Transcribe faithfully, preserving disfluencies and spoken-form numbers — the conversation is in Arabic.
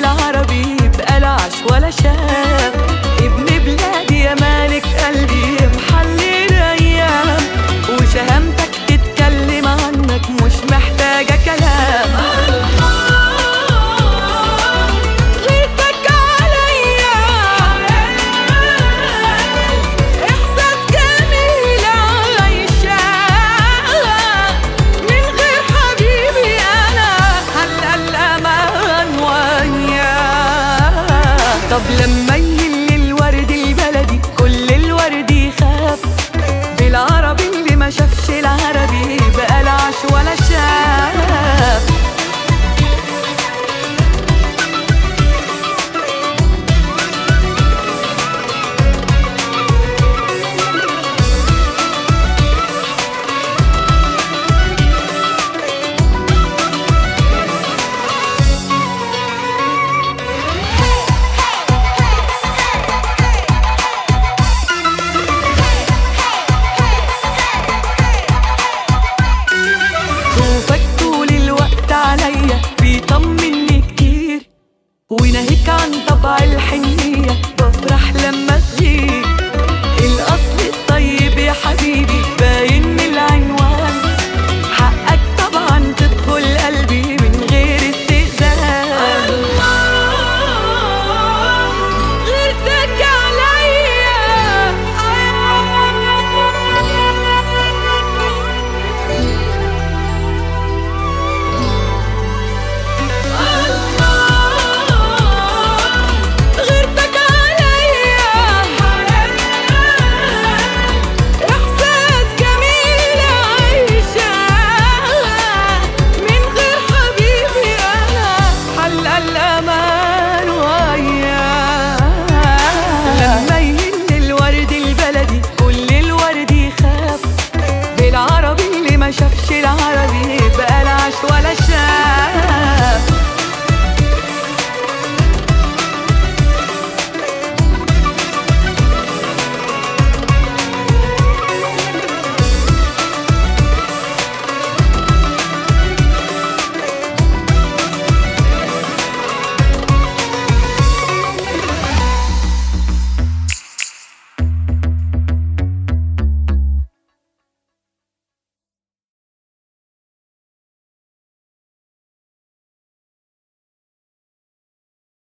العربي بقلعش ولا شاف. ابن بلادي يا مالك قلبي محلي الايام، وشهامتك تتكلم عنك مش محتاجة كلام. غيرتك عليا احساس جميل عايشة، من غير حبيبي انا هلا الامان وياه. طب لما يهل الورد البلدي كل الورد يخاف، بالعربي اللي ما شافش العربي بقلعش ولا شاف. بيطمني كتير وناهيك عن طبع الحنية، بفرح لما تغيب.